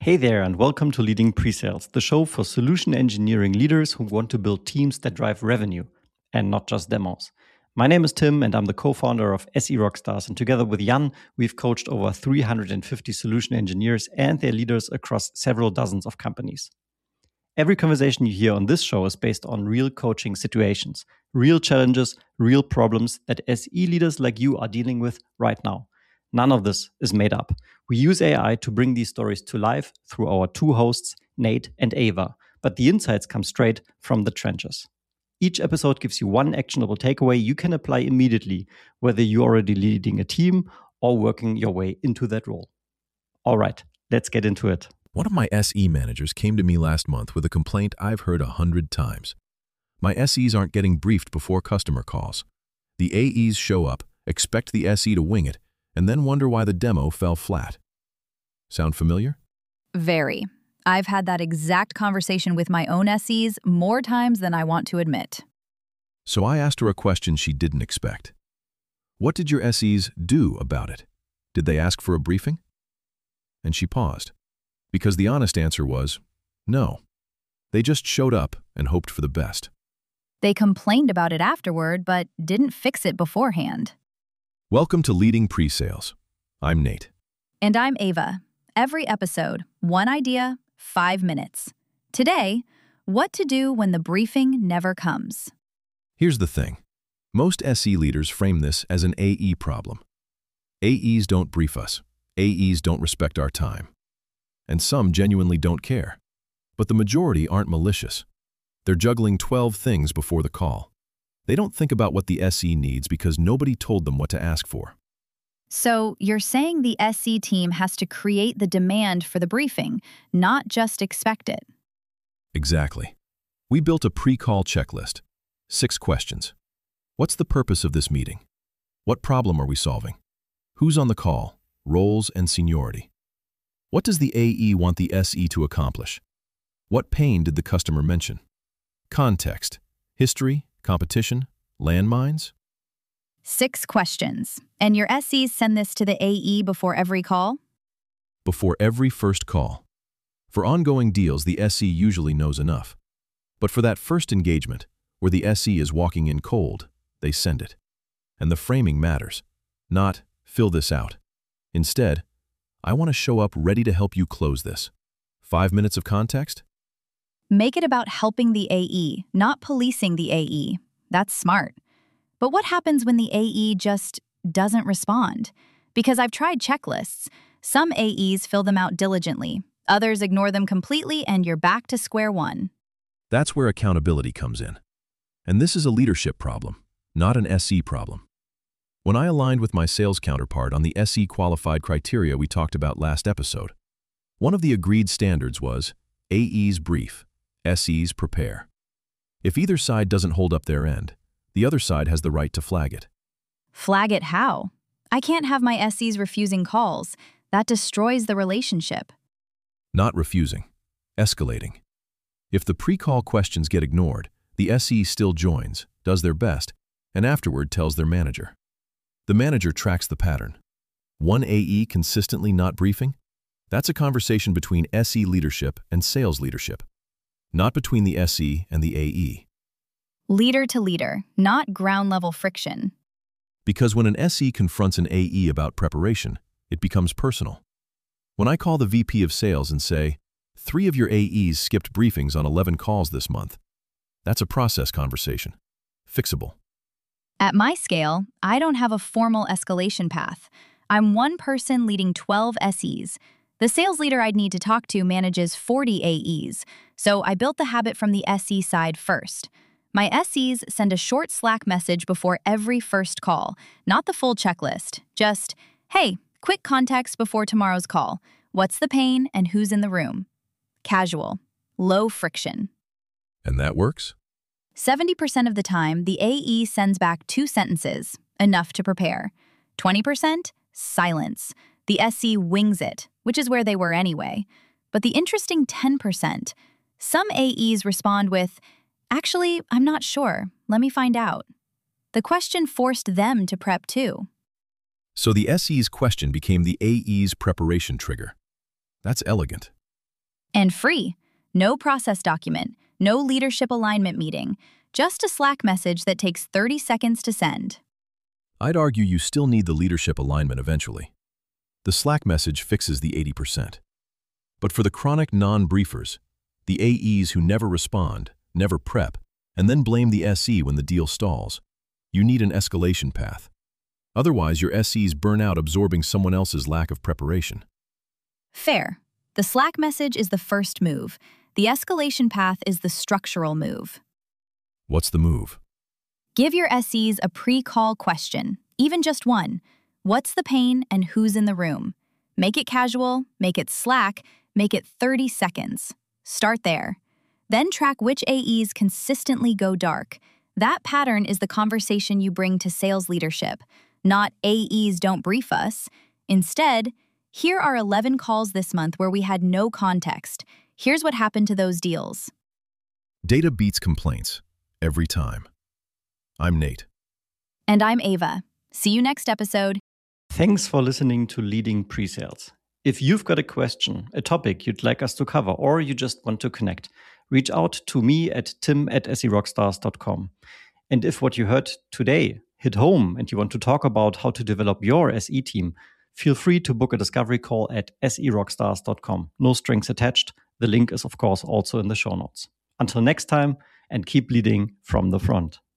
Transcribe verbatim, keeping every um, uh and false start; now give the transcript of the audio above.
Hey there, and welcome to Leading Presales, the show for solution engineering leaders who want to build teams that drive revenue and not just demos. My name is Tim, and I'm the co-founder of S E Rockstars. And together with Jan, we've coached over three hundred fifty solution engineers and their leaders across several dozens of companies. Every conversation you hear on this show is based on real coaching situations, real challenges, real problems that S E leaders like you are dealing with right now. None of this is made up. We use A I to bring these stories to life through our two hosts, Nate and Ava, but the insights come straight from the trenches. Each episode gives you one actionable takeaway you can apply immediately, whether you're already leading a team or working your way into that role. All right, let's get into it. One of my S E managers came to me last month with a complaint I've heard a hundred times. My S Es aren't getting briefed before customer calls. The A Es show up, expect the S E to wing it, and then wonder why the demo fell flat. Sound familiar? Very. I've had that exact conversation with my own S Es more times than I want to admit. So I asked her a question she didn't expect. What did your S Es do about it? Did they ask for a briefing? And she paused, because the honest answer was, no. They just showed up and hoped for the best. They complained about it afterward, but didn't fix it beforehand. Welcome to Leading Presales. I'm Nate. And I'm Ava. Every episode, one idea, five minutes. Today, what to do when the briefing never comes. Here's the thing. Most S E leaders frame this as an A E problem. A Es don't brief us. A Es don't respect our time. And some genuinely don't care. But the majority aren't malicious. They're juggling twelve things before the call. They don't think about what the S E needs because nobody told them what to ask for. So you're saying the S E team has to create the demand for the briefing, not just expect it. Exactly. We built a pre-call checklist. Six questions. What's the purpose of this meeting? What problem are we solving? Who's on the call? Roles and seniority. What does the A E want the S E to accomplish? What pain did the customer mention? Context. History, competition, landmines? Six questions. And your S Es send this to the A E before every call? Before every first call. For ongoing deals, the S E usually knows enough. But for that first engagement, where the S E is walking in cold, they send it. And the framing matters. Not, fill this out. Instead, I want to show up ready to help you close this. Five minutes of context? Make it about helping the A E, not policing the A E. That's smart. But what happens when the A E just doesn't respond? Because I've tried checklists. Some A Es fill them out diligently. Others ignore them completely, and you're back to square one. That's where accountability comes in. And this is a leadership problem, not an S E problem. When I aligned with my sales counterpart on the S E qualified criteria we talked about last episode, one of the agreed standards was A Es brief, S Es prepare. If either side doesn't hold up their end, the other side has the right to flag it. Flag it how? I can't have my S Es refusing calls. That destroys the relationship. Not refusing, escalating. If the pre-call questions get ignored, the S E still joins, does their best, and afterward tells their manager. The manager tracks the pattern. One A E consistently not briefing? That's a conversation between S E leadership and sales leadership, not between the S E and the A E. Leader to leader, not ground-level friction. Because when an S E confronts an A E about preparation, it becomes personal. When I call the V P of sales and say, three of your A Es skipped briefings on eleven calls this month, that's a process conversation. Fixable. At my scale, I don't have a formal escalation path. I'm one person leading twelve S Es. The sales leader I'd need to talk to manages forty A Es, so I built the habit from the S E side first. My S Es send a short Slack message before every first call, not the full checklist. Just, hey, quick context before tomorrow's call. What's the pain and who's in the room? Casual. Low friction. And that works? seventy percent of the time, the A E sends back two sentences, enough to prepare. twenty percent, silence. The S E wings it, which is where they were anyway. But the interesting ten percent, some A Es respond with, actually, I'm not sure. Let me find out. The question forced them to prep too. So the S E's question became the A E's preparation trigger. That's elegant. And free. No process document, no leadership alignment meeting, just a Slack message that takes thirty seconds to send. I'd argue you still need the leadership alignment eventually. The Slack message fixes the eighty percent. But for the chronic non-briefers, the A Es who never respond, never prep, and then blame the S E when the deal stalls, you need an escalation path. Otherwise, your S Es burn out absorbing someone else's lack of preparation. Fair. The Slack message is the first move. The escalation path is the structural move. What's the move? Give your S Es a pre-call question, even just one. What's the pain and who's in the room? Make it casual, make it Slack, make it thirty seconds. Start there. Then track which A Es consistently go dark. That pattern is the conversation you bring to sales leadership, not A Es don't brief us. Instead, here are eleven calls this month where we had no context. Here's what happened to those deals. Data beats complaints, every time. I'm Nate. And I'm Ava. See you next episode. Thanks for listening to Leading Presales. If you've got a question, a topic you'd like us to cover, or you just want to connect, reach out to me at tim at serockstars dot com. And if what you heard today hit home and you want to talk about how to develop your S E team, feel free to book a discovery call at serockstars dot com. No strings attached. The link is, of course, also in the show notes. Until next time, and keep leading from the front.